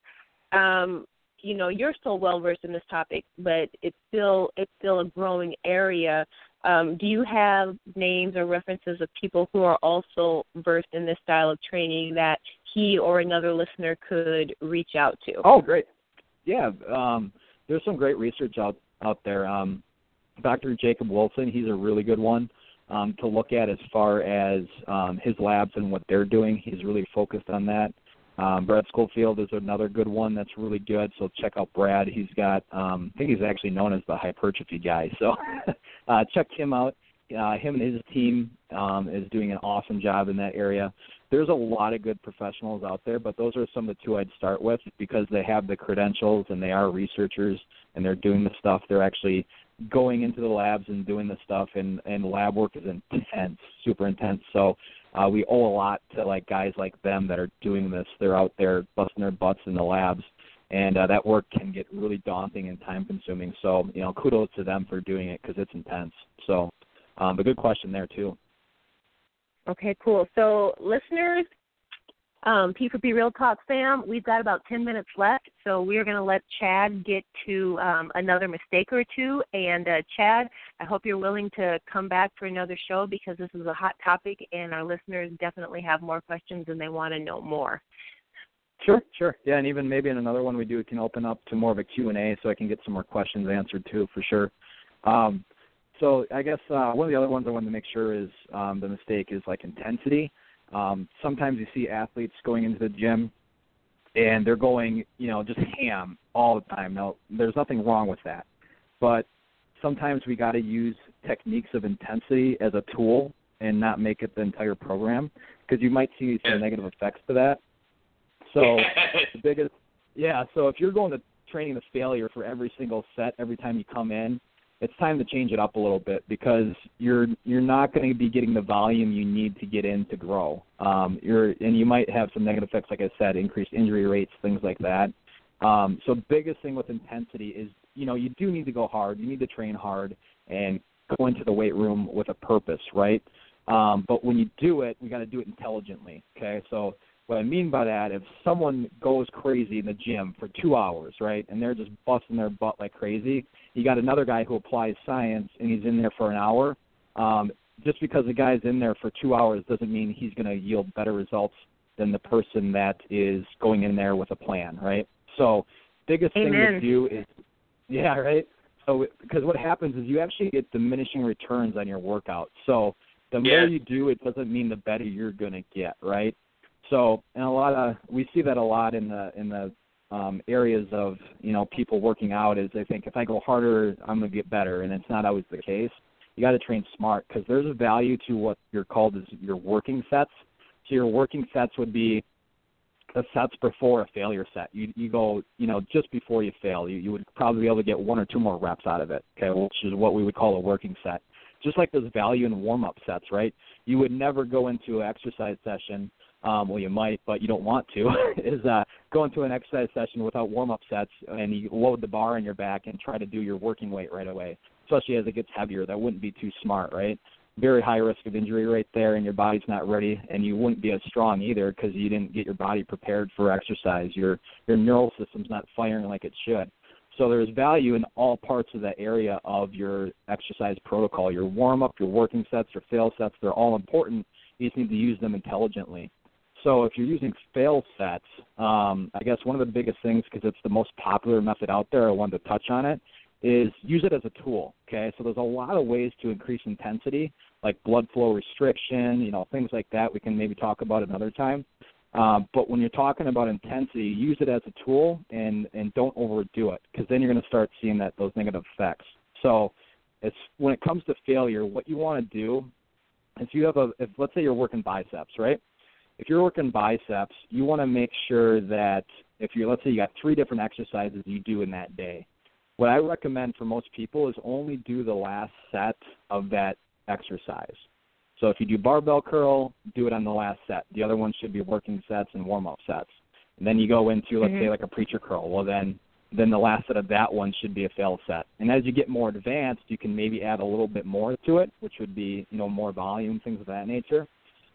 you're so well versed in this topic, but it's still a growing area. Do you have names or references of people who are also versed in this style of training that he or another listener could reach out to? Oh, great. Yeah, there's some great research out there. Dr. Jacob Wilson, he's a really good one to look at as far as his labs and what they're doing. He's really focused on that. Brad Schofield is another good one that's really good, so check out Brad. He's got, I think he's actually known as the hypertrophy guy, so check him out. Him and his team is doing an awesome job in that area. There's a lot of good professionals out there, but those are some of the two I'd start with because they have the credentials and they are researchers and they're doing the stuff. They're actually going into the labs and doing the stuff, and lab work is intense, super intense. So we owe a lot to guys like them that are doing this. They're out there busting their butts in the labs, and that work can get really daunting and time-consuming. So kudos to them for doing it because it's intense. So a good question there too. Okay, cool. So listeners, P4P Real Talk fam, we've got about 10 minutes left, so we're going to let Chad get to another mistake or two. And Chad, I hope you're willing to come back for another show because this is a hot topic and our listeners definitely have more questions and they want to know more. Sure. Yeah, and even maybe in another one we do, it can open up to more of a Q&A so I can get some more questions answered too, for sure. So I guess one of the other ones I wanted to make sure is the mistake is intensity. Sometimes you see athletes going into the gym and they're going, just ham all the time. Now, there's nothing wrong with that. But sometimes we got to use techniques of intensity as a tool and not make it the entire program because you might see some negative effects to that. So so if you're going to training to failure for every single set, every time you come in, it's time to change it up a little bit because you're not going to be getting the volume you need to get in to grow. And you might have some negative effects, like I said, increased injury rates, things like that. So biggest thing with intensity is, you do need to go hard. You need to train hard and go into the weight room with a purpose, right? But when you do it, we got to do it intelligently, okay? So What I mean by that, if someone goes crazy in the gym for 2 hours, right, and they're just busting their butt like crazy, you got another guy who applies science and he's in there for an hour. Just because the guy's in there for 2 hours doesn't mean he's going to yield better results than the person that is going in there with a plan, right? So biggest thing to do is, yeah, right? So because what happens is you actually get diminishing returns on your workout. So the more you do, it doesn't mean the better you're going to get, right? So, and we see that a lot in the areas of, people working out is they think if I go harder, I'm going to get better, and it's not always the case. You got to train smart because there's a value to what you're called as your working sets. So your working sets would be the sets before a failure set. You go, just before you fail, you would probably be able to get 1 or 2 more reps out of it, okay, which is what we would call a working set. Just like there's value in warm-up sets, right? You would never go into an exercise session, well, you might, but you don't want to, is go into an exercise session without warm-up sets and you load the bar on your back and try to do your working weight right away, especially as it gets heavier. That wouldn't be too smart, right? Very high risk of injury right there, and your body's not ready, and you wouldn't be as strong either because you didn't get your body prepared for exercise. Your neural system's not firing like it should. So there's value in all parts of that area of your exercise protocol. Your warm-up, your working sets, your fail sets, they're all important. You just need to use them intelligently. So if you're using fail sets, I guess one of the biggest things, because it's the most popular method out there, I wanted to touch on it, is use it as a tool, okay? So there's a lot of ways to increase intensity, like blood flow restriction, things like that we can maybe talk about another time. But when you're talking about intensity, use it as a tool and don't overdo it because then you're going to start seeing those negative effects. So when it comes to failure, what you want to do is if let's say you're working biceps, right? If you're working biceps, you want to make sure that let's say you got 3 different exercises you do in that day. What I recommend for most people is only do the last set of that exercise. So if you do barbell curl, do it on the last set. The other ones should be working sets and warm-up sets. And then you go into, let's say, like a preacher curl. Well, then the last set of that one should be a fail set. And as you get more advanced, you can maybe add a little bit more to it, which would be, more volume, things of that nature.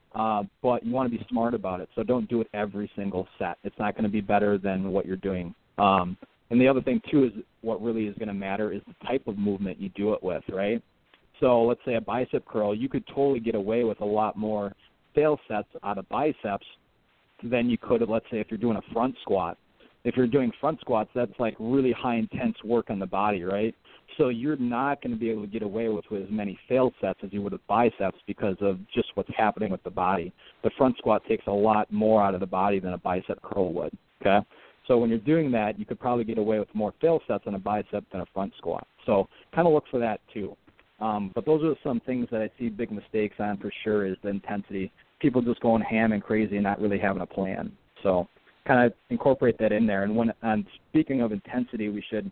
But you want to be smart about it. So don't do it every single set. It's not going to be better than what you're doing. And the other thing, too, is what really is going to matter is the type of movement you do it with, right? So let's say a bicep curl, you could totally get away with a lot more fail sets out of biceps than you could, let's say, if you're doing a front squat. If you're doing front squats, that's like really high intense work on the body, right? So you're not going to be able to get away with as many fail sets as you would with biceps because of just what's happening with the body. The front squat takes a lot more out of the body than a bicep curl would, okay? So when you're doing that, you could probably get away with more fail sets on a bicep than a front squat. So kind of look for that too. But those are some things that I see big mistakes on for sure is the intensity. People just going ham and crazy and not really having a plan. So kind of incorporate that in there. And speaking of intensity, we should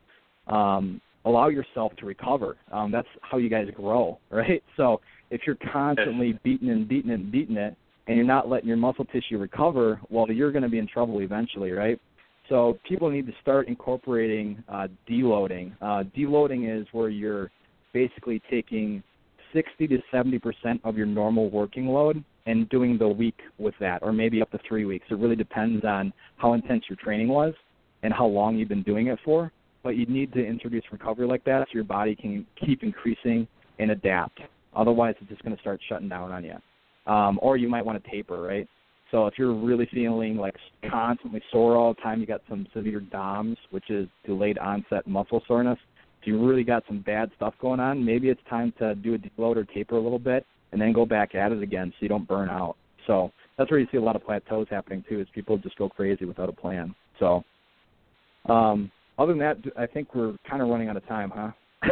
allow yourself to recover. That's how you guys grow, right? So if you're constantly beating it, and you're not letting your muscle tissue recover, well, you're going to be in trouble eventually, right? So people need to start incorporating deloading. Deloading is where you're basically taking 60 to 70% of your normal working load and doing the week with that, or maybe up to 3 weeks. It really depends on how intense your training was and how long you've been doing it for. But you need to introduce recovery like that so your body can keep increasing and adapt. Otherwise, it's just going to start shutting down on you. Or you might want to taper, right? So if you're really feeling like constantly sore all the time, you got some severe DOMS, which is delayed onset muscle soreness. If you really got some bad stuff going on, maybe it's time to do a deload or taper a little bit and then go back at it again so you don't burn out. So that's where you see a lot of plateaus happening too, is people just go crazy without a plan. So other than that, I think we're kind of running out of time, huh?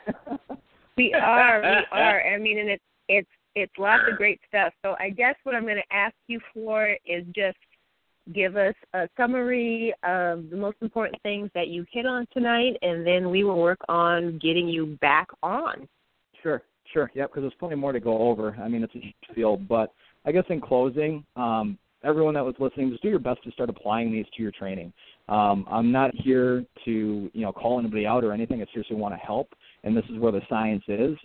We are. I mean, and it's lots of great stuff. So I guess what I'm going to ask you for is just give us a summary of the most important things that you hit on tonight, and then we will work on getting you back on. Sure. Yeah, because there's plenty more to go over. I mean, it's a huge field. But I guess in closing, everyone that was listening, just do your best to start applying these to your training. I'm not here to, call anybody out or anything. I seriously want to help, and this is where the science is.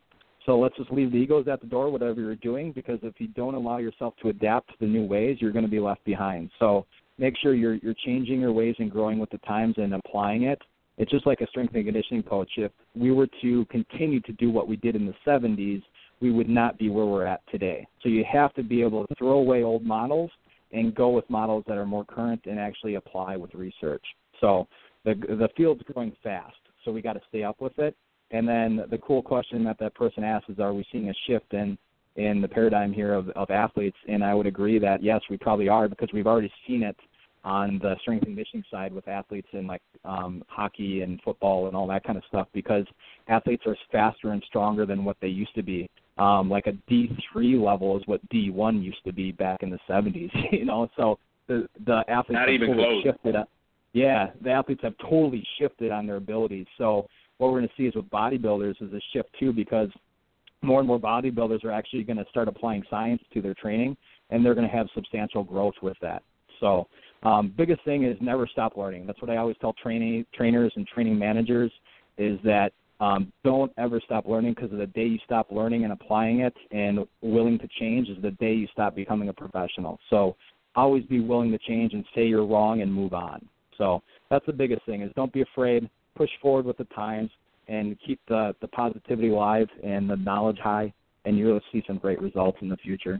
So let's just leave the egos at the door, whatever you're doing, because if you don't allow yourself to adapt to the new ways, you're going to be left behind. So make sure you're changing your ways and growing with the times and applying it. It's just like a strength and conditioning coach. If we were to continue to do what we did in the 70s, we would not be where we're at today. So you have to be able to throw away old models and go with models that are more current and actually apply with research. So the field's growing fast, so we got to stay up with it. And then the cool question that person asks is, are we seeing a shift in the paradigm here of athletes? And I would agree that, yes, we probably are, because we've already seen it on the strength and conditioning side with athletes in like hockey and football and all that kind of stuff, because athletes are faster and stronger than what they used to be. Like a D3 level is what D1 used to be back in the 70s, you know. So the athletes not have even totally close. shifted. The athletes have totally shifted on their abilities. So what we're going to see is with bodybuilders is a shift too, because more and more bodybuilders are actually going to start applying science to their training, and they're going to have substantial growth with that. So biggest thing is never stop learning. That's what I always tell trainers and training managers, is that don't ever stop learning, because the day you stop learning and applying it and willing to change is the day you stop becoming a professional. So always be willing to change and say you're wrong and move on. So that's the biggest thing, is don't be afraid, push forward with the times, and keep the positivity alive and the knowledge high, and you'll see some great results in the future.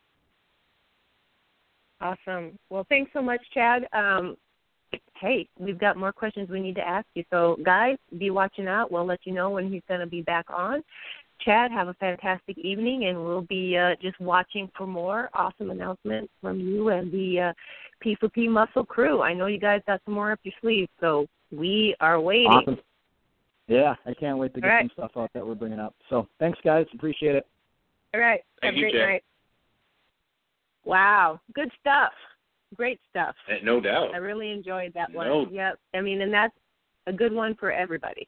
Awesome. Well, thanks so much, Chad. Hey, we've got more questions we need to ask you. So, guys, be watching out. We'll let you know when he's going to be back on. Chad, have a fantastic evening, and we'll be just watching for more awesome announcements from you and the P4P Muscle crew. I know you guys got some more up your sleeve, so we are waiting. Awesome. Yeah, I can't wait to get some stuff out that we're bringing up. So thanks, guys. Appreciate it. All right. Thank have a you, great Chad. night. Wow. Good stuff. Great stuff. No doubt. I really enjoyed that one. No. Yep. I mean, and that's a good one for everybody.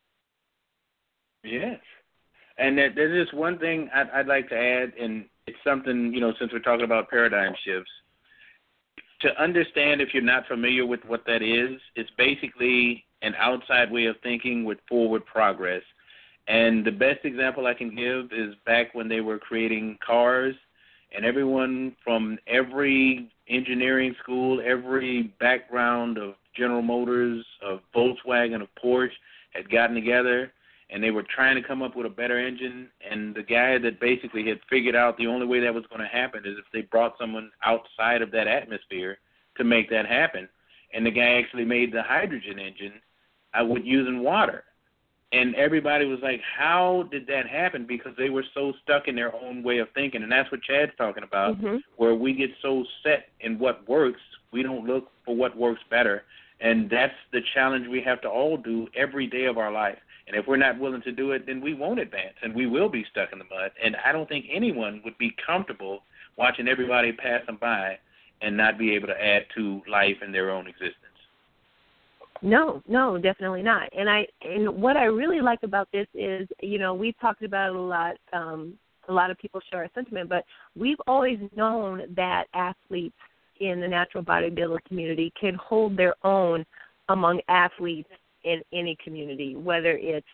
Yes. And there's just one thing I'd like to add, and it's something, you know, since we're talking about paradigm shifts, to understand, if you're not familiar with what that is, it's basically an outside way of thinking with forward progress. And the best example I can give is back when they were creating cars, and everyone from every engineering school, every background of General Motors, of Volkswagen, of Porsche had gotten together, and they were trying to come up with a better engine. And the guy that basically had figured out the only way that was going to happen is if they brought someone outside of that atmosphere to make that happen. And the guy actually made the hydrogen engine with using water. And everybody was like, how did that happen? Because they were so stuck in their own way of thinking. And that's what Chad's talking about, where we get so set in what works, we don't look for what works better. And that's the challenge we have to all do every day of our life. And if we're not willing to do it, then we won't advance, and we will be stuck in the mud. And I don't think anyone would be comfortable watching everybody pass them by and not be able to add to life in their own existence. No, definitely not. And what I really like about this is, you know, we've talked about it a lot. A lot of people share our sentiment, but we've always known that athletes in the natural bodybuilder community can hold their own among athletes in any community, whether it's,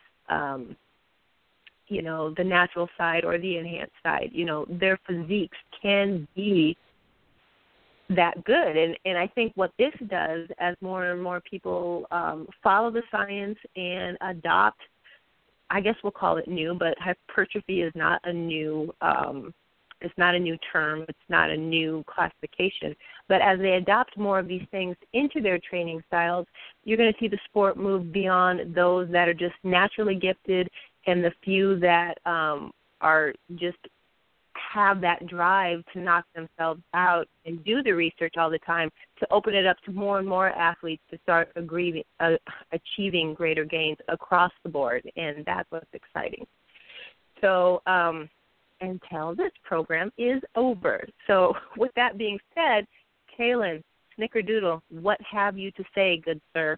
you know, the natural side or the enhanced side. You know, their physiques can be that good. And I think what this does, as more and more people follow the science and adopt, I guess we'll call it new, but hypertrophy is not a new it's not a new term. It's not a new classification. But as they adopt more of these things into their training styles, you're going to see the sport move beyond those that are just naturally gifted and the few that are just have that drive to knock themselves out and do the research all the time, to open it up to more and more athletes to start achieving greater gains across the board. And that's what's exciting. So, until this program is over. So with that being said, Kalen, Snickerdoodle, what have you to say, good sir?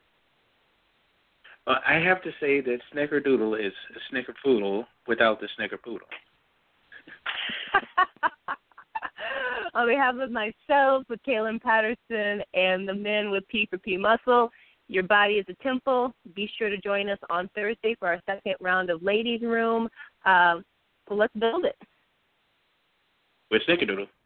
I have to say that Snickerdoodle is a Snickerpoodle without the Snickerpoodle. On behalf of myself, with Kalen Patterson, and the men with P4P Muscle, your body is a temple. Be sure to join us on Thursday for our second round of Ladies Room. So let's build it. With Snickerdoodle.